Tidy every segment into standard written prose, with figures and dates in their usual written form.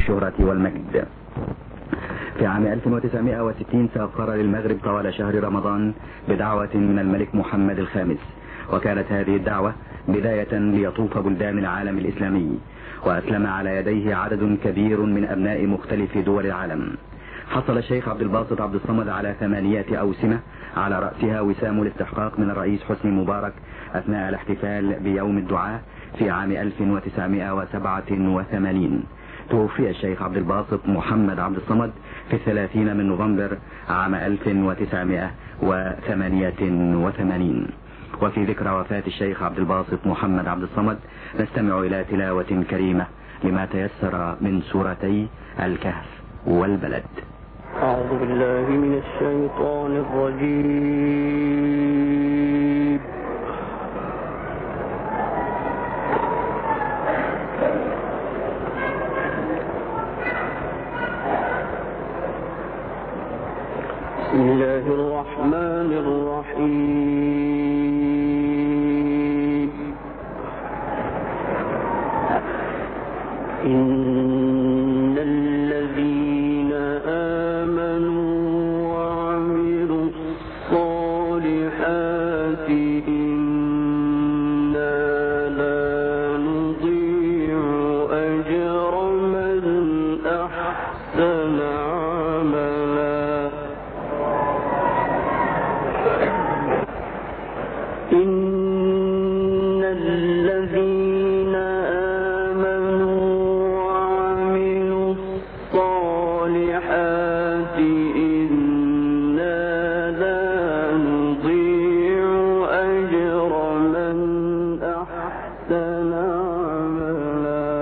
الشهرة والمجد. في عام 1960 سافر للمغرب طوال شهر رمضان بدعوة من الملك محمد الخامس، وكانت هذه الدعوة بداية ليطوف بلدان العالم الإسلامي، وأسلم على يديه عدد كبير من أبناء مختلف دول العالم. حصل الشيخ عبد الباسط عبد الصمد على 8 أوسمة، على رأسها وسام الاستحقاق من الرئيس حسني مبارك أثناء الاحتفال بيوم الدعاء في عام 1987. توفي الشيخ عبد الباسط محمد عبد الصمد في 30 من نوفمبر عام 1988. وفي ذكرى وفاة الشيخ عبد الباسط محمد عبد الصمد نستمع إلى تلاوة كريمة لما تيسر من سورتي الكهف والبلد. أعوذ بالله من الشيطان الرجيم. بسم الله الرحمن الرحيم. إن الذين آمنوا وعملوا الصالحات إنا لا نضيع أجر من أحسن عملا. إن الذين آمنوا وعملوا الصالحات إنا لا نضيع أجر من أحسن عملا.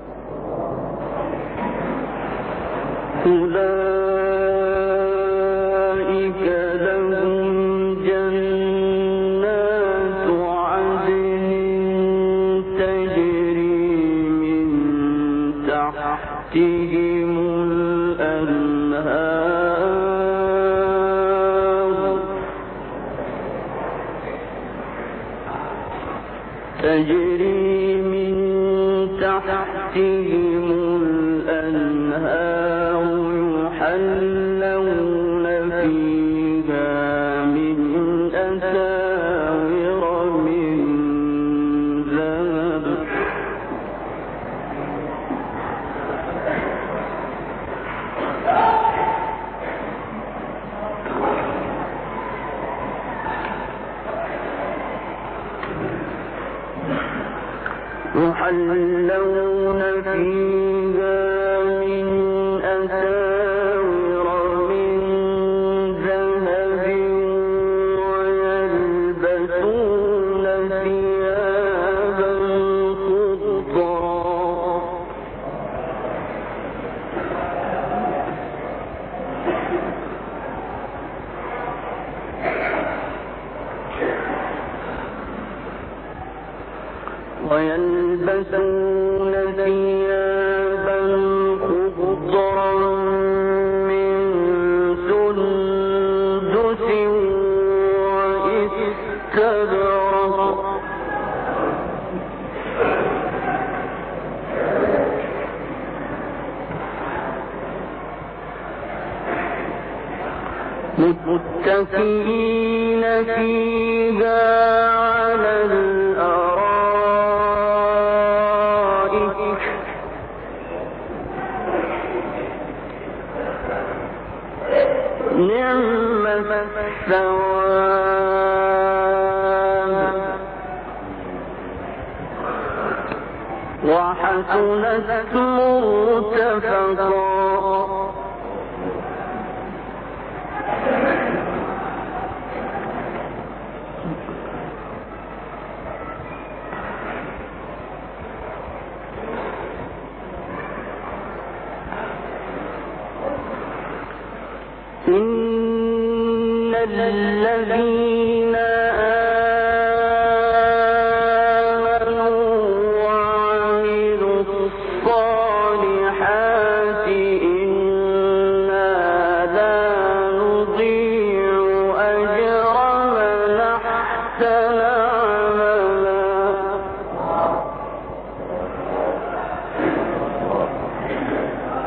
أولئك لهم جنات عدن تجري من تحتهم الأنهار يحلون فيها من أساور من ذهب يحلون فيها من أساور من ذهب ويلبسون ثيابا خضرا من سندس واستبرق متكئين فيها على الأرائك نعم الثواب وحسنت مرتفقا. إن الذين آمنوا وعملوا الصالحات إنا لا نضيع أجر من أحسن عملا.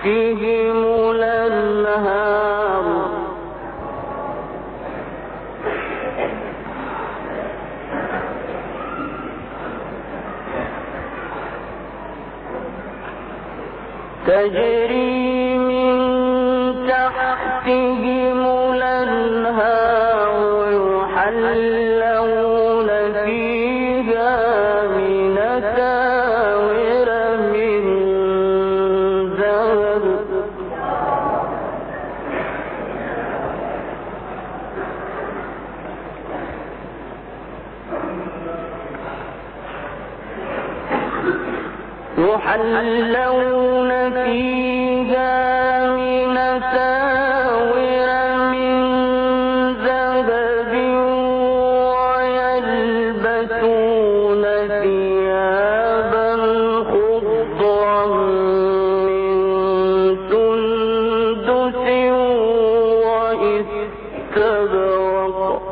تحتهم الأنهار تجري من تحتهم الأنهار يحلون فيها من أساور من ذهب يحلون فيها من أساور من ذهب ويلبسون ثيابا خضرا من سندس واستبرق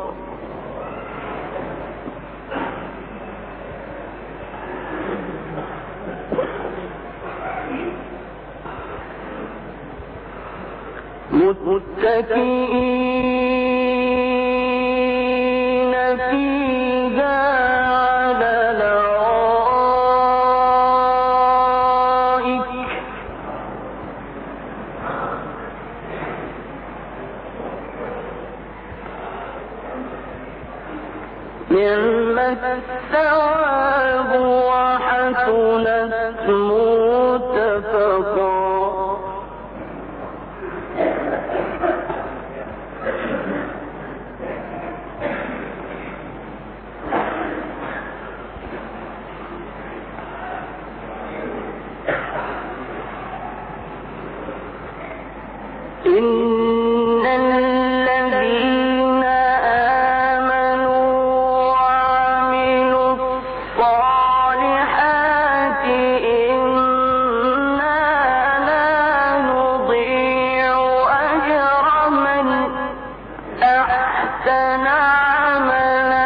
متكئين فيها على الأرائك نعم الثواب وحسنت مرتفقا إن الذين آمنوا وعملوا الصالحات إنا لا نضيع أجر من أحسن عملا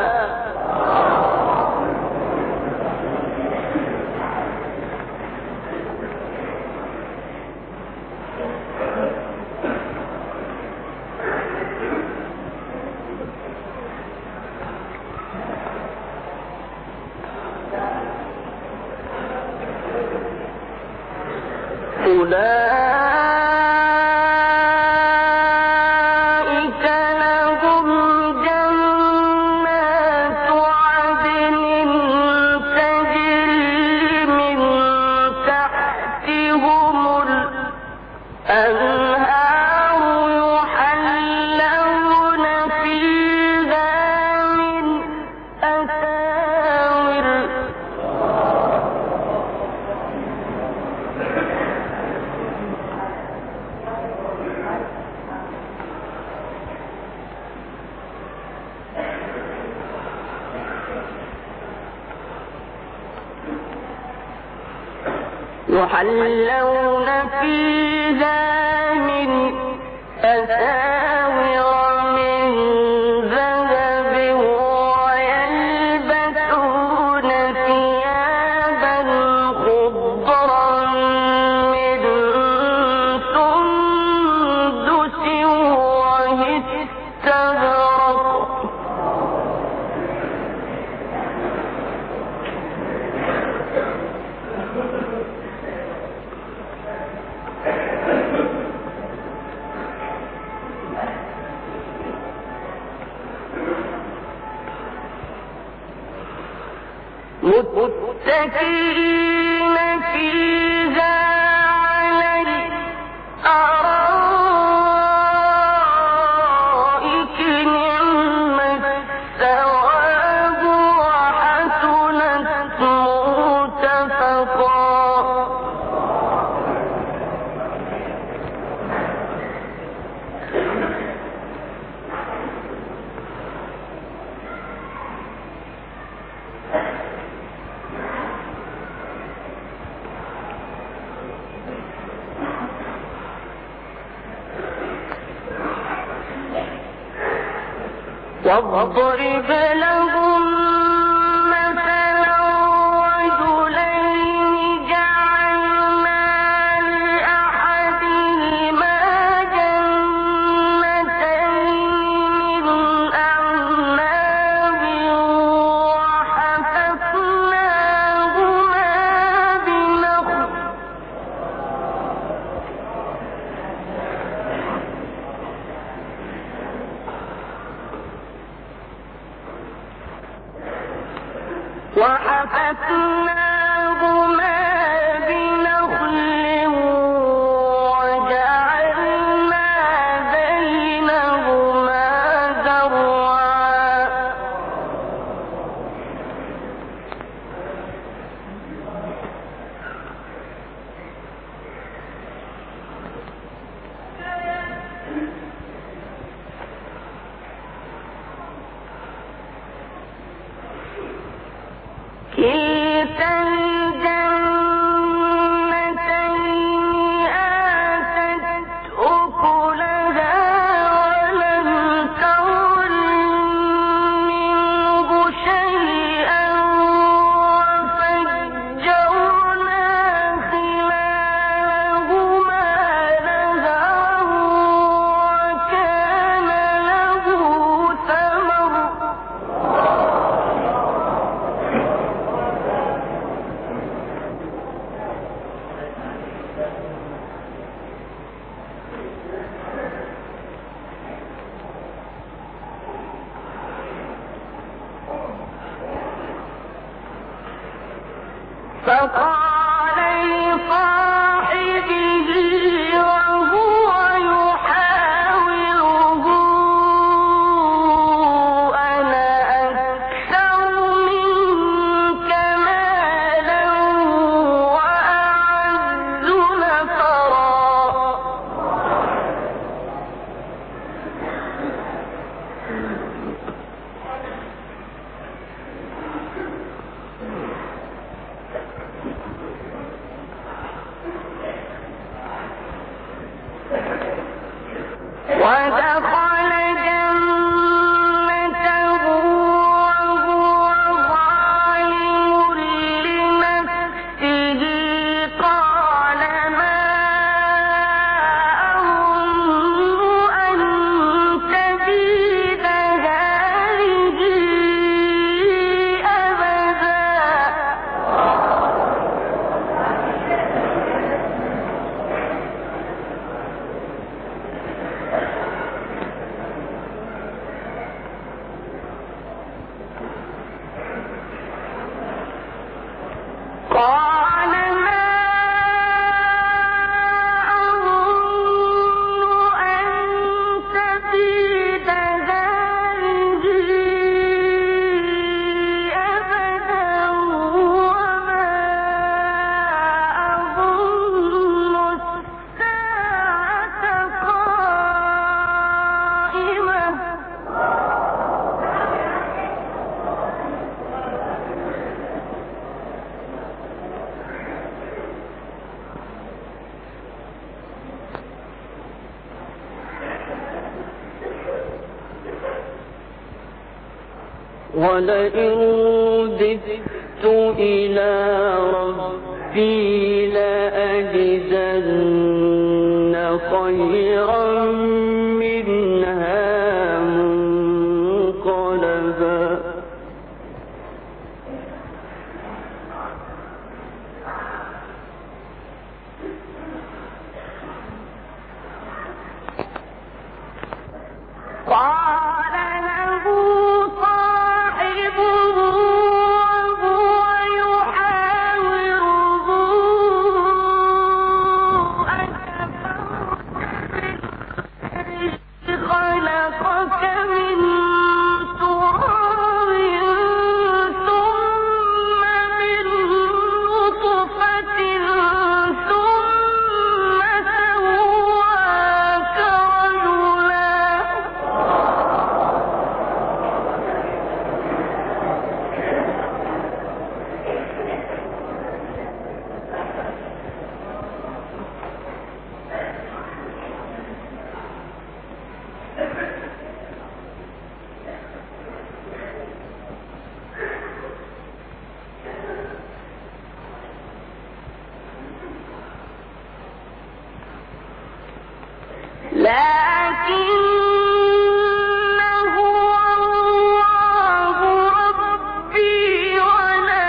أولئك لهم جنات عدن تجري من تحتهم الأنهار يحلون فيها من أساور يحلون فيها من أساور من ذهب ويلبسون ثيابا خضرا من سندس واستبرق متكئين فيها على الأرائك نعم الثواب وحسنت مرتفقا واضرب لهم مثلا رجلين جعلنا لأحدهما فقال لصاحبه وهو يحاوره أنا أكثر منك مالا وأعز نفرا. ودخل جنته وهو ظالم لنفسه قال ما أظن أن تبيد هذه أبدا. قال ما أظن أن تبيد هذه أبدا وما أظن الساعة قائمة. ولئن رددت إلى ربي لأجدن خيرا منها منقلبا. قال له صاحبه وهو يحاوره أكفرت بالذي خلقك من تراب ثم من نطفة ثم سواك رجلا. لكنه الله ربي ولا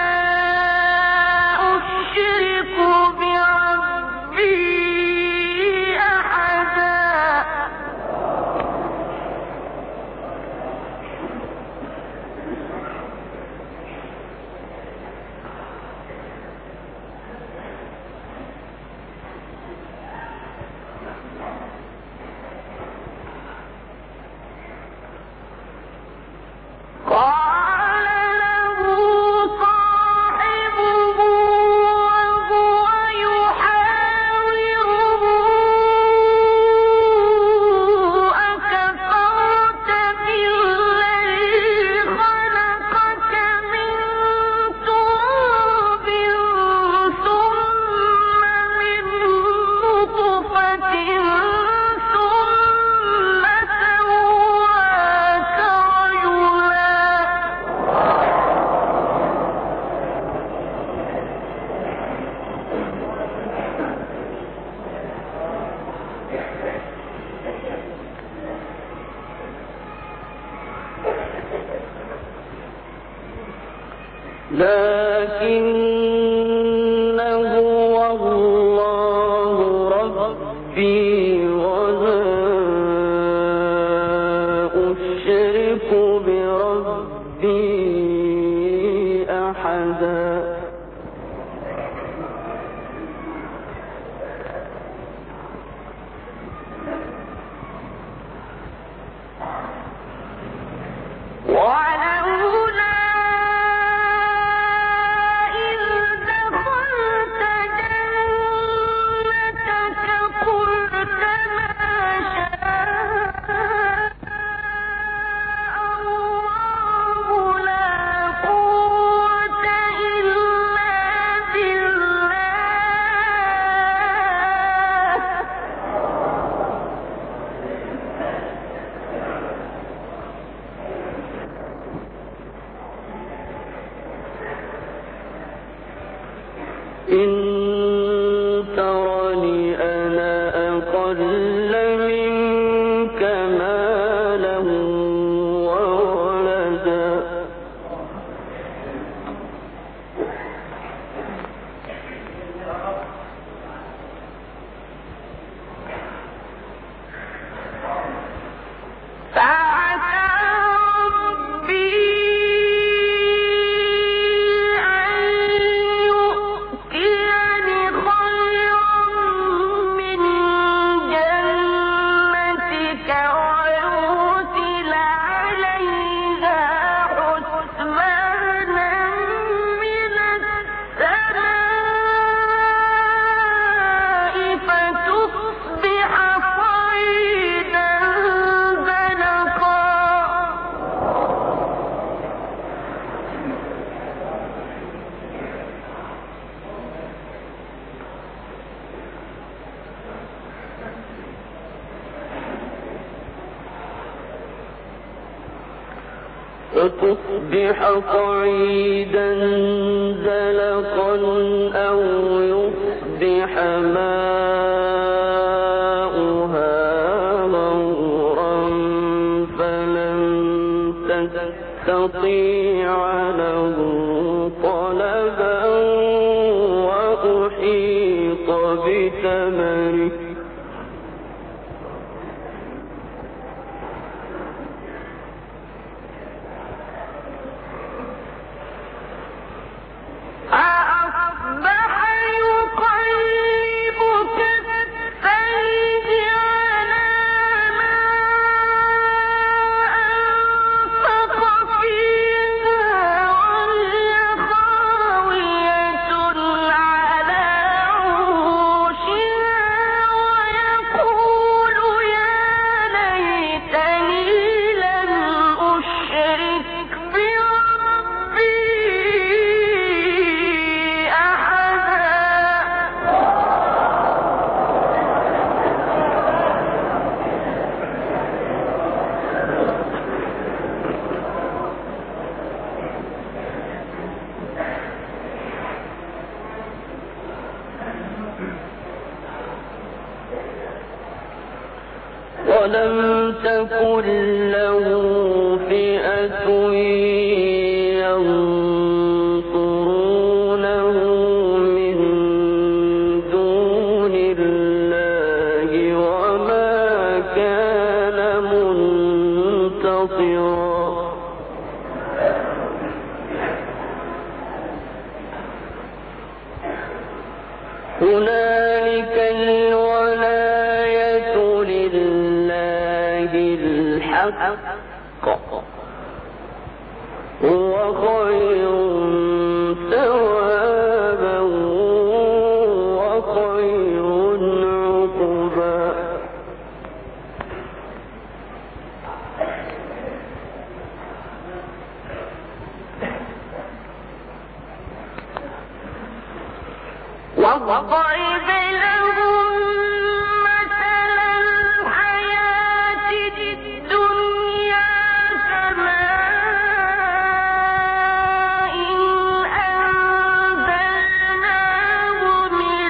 أشرك بربي أحدا. فتصبح قعيدا زلقا أو يصبح ماؤها غورا فلن تستطيع له طلبا وأحيط بثمره ولم تكن له فئة ينصرونه من دون الله وما كان منتصرا هنالك الولاية لله الحق هو خير ثوابا وخير عقبا واضرب لهم مثل الحياة الدنيا كماء أنزلناه من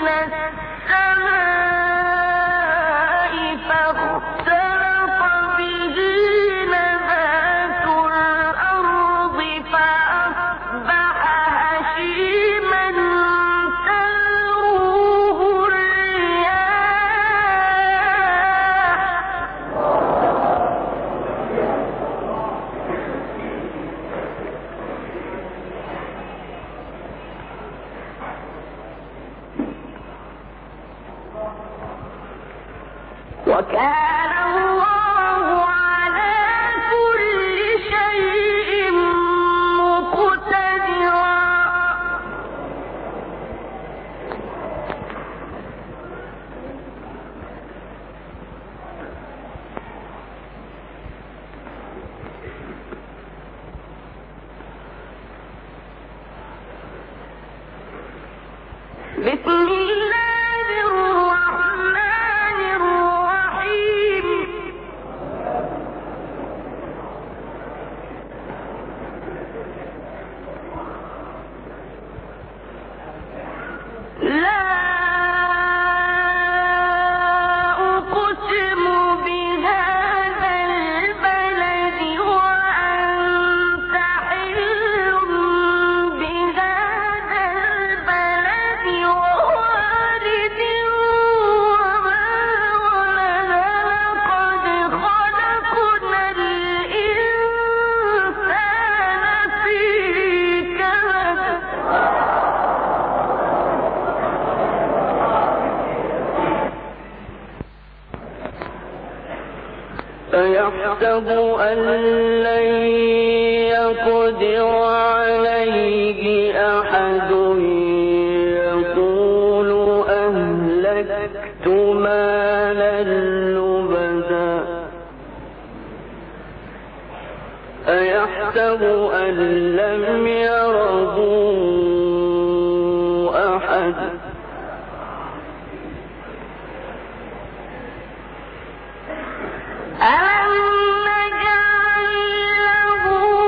السماء فاختلط به نبات الأرض فأصبح هشيما وكان الله على كل شيء مقتدرا. بسم الله الرحمن الرحيم. لا أقسم بهذا البلد وأنت حل بهذا البلد ووالد وما ولد. لقد خلقنا الإنسان في كبد. أيحسب أن لن يقدر عليه أحد يقول أهلكت مالا لبدا. أيحسب أن لم يره أحد. ألم نجعل له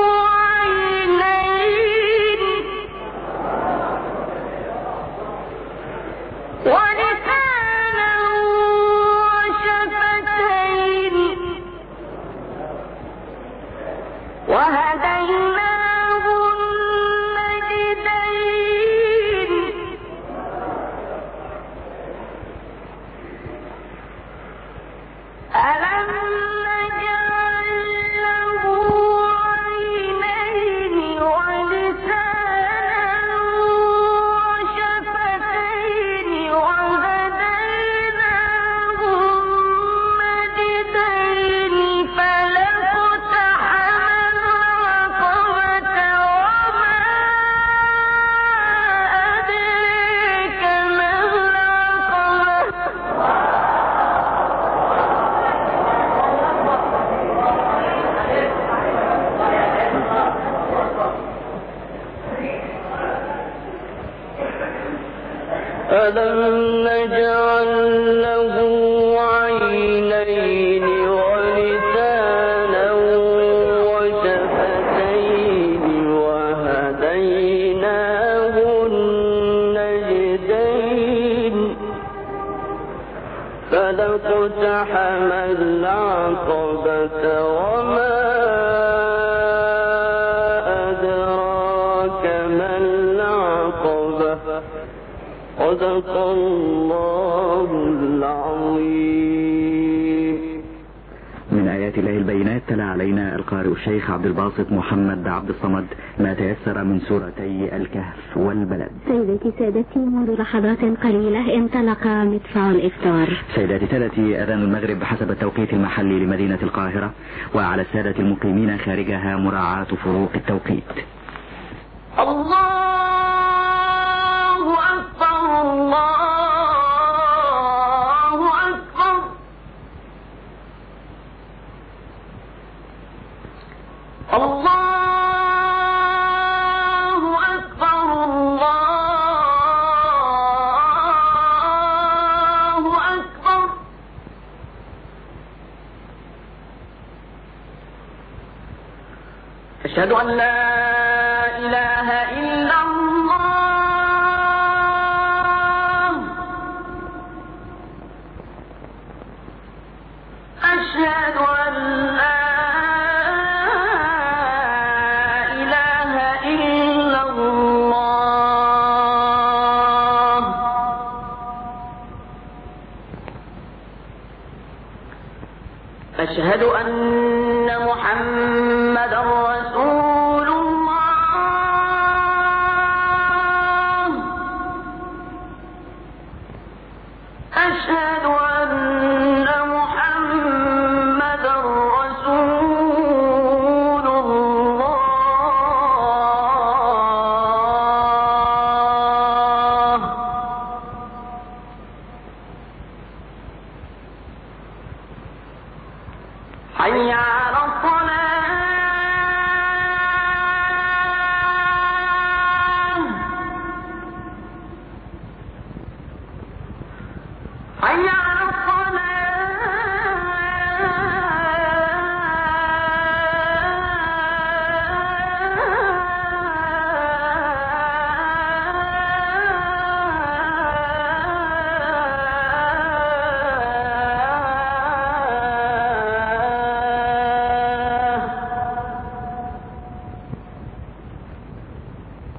عينين ولسانا وشفتين وهديناه النجدين. ألم نجعل له عينين ولسانا وشفتين وهديناه النجدين. فلاقتحم العقبة وما أدريك ما العقبة. ألم نجعل له عينين ولسانا وشفتين وهديناه النجدين. فلاقتحم العقبة وما أدراك ما العقبة. صدق الله العظيم. من آيات الله البينات تلا علينا القارئ الشيخ عبد الباسط محمد عبد الصمد ما تيسر من سورتي الكهف والبلد. سيدتي سادتي، منذ لحظات قليلة انطلق مدفع الإفطار. سيداتي سادتي، أذان المغرب بحسب التوقيت المحلي لمدينة القاهرة، وعلى السادة المقيمين خارجها مراعاة فروق التوقيت. الله أكبر الله أكبر. الله أكبر الله أكبر. أشهد أن لا إله إلا الله. أشهد أن لا إله إلا الله. أشهد أن محمدا